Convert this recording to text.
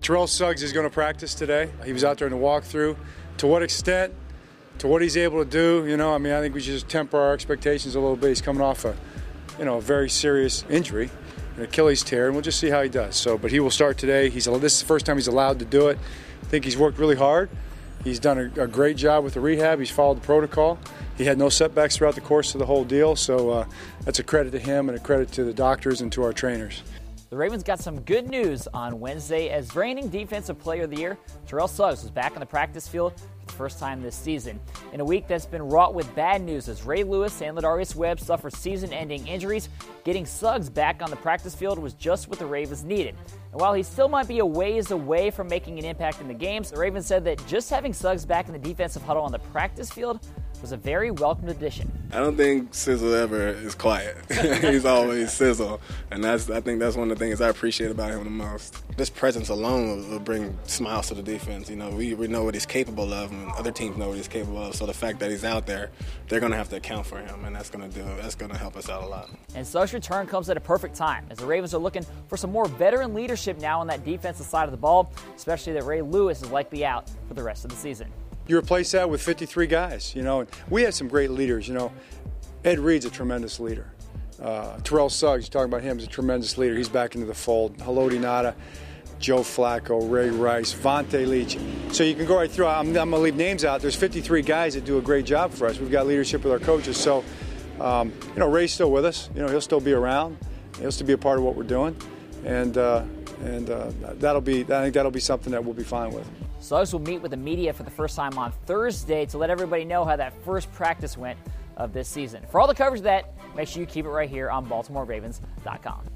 Terrell Suggs is going to practice today. He was out there in the walkthrough. To what extent, to what he's able to do, I think we should just temper our expectations a little bit. He's coming off a very serious injury, an Achilles tear, and we'll just see how he does. But he will start today. This is the first time he's allowed to do it. I think he's worked really hard. He's done a great job with the rehab. He's followed the protocol. He had no setbacks throughout the course of the whole deal, so that's a credit to him and a credit to the doctors and to our trainers. The Ravens got some good news on Wednesday as reigning Defensive Player of the Year, Terrell Suggs, was back on the practice field for the first time this season. In a week that's been wrought with bad news as Ray Lewis and Ladarius Webb suffer season-ending injuries, getting Suggs back on the practice field was just what the Ravens needed. And while he still might be a ways away from making an impact in the games, the Ravens said that just having Suggs back in the defensive huddle on the practice field was a very welcomed addition. I don't think Sizzle ever is quiet. He's always Sizzle, and I think that's one of the things I appreciate about him the most. This presence alone will bring smiles to the defense. We know what he's capable of, and other teams know what he's capable of. So the fact that he's out there, they're going to have to account for him, and that's going to help us out a lot. And Suggs' return comes at a perfect time as the Ravens are looking for some more veteran leadership now on that defensive side of the ball, especially that Ray Lewis is likely out for the rest of the season. You replace that with 53 guys, and we had some great leaders, Ed Reed's a tremendous leader. Terrell Suggs, you're talking about him, is a tremendous leader. He's back into the fold. Haloti Ngata, Joe Flacco, Ray Rice, Vontae Leach. So you can go right through. I'm going to leave names out. There's 53 guys that do a great job for us. We've got leadership with our coaches. So, Ray's still with us. He'll still be around. He'll still be a part of what we're doing. And I think that'll be something that we'll be fine with. Suggs will meet with the media for the first time on Thursday to let everybody know how that first practice went of this season. For all the coverage of that, make sure you keep it right here on BaltimoreRavens.com.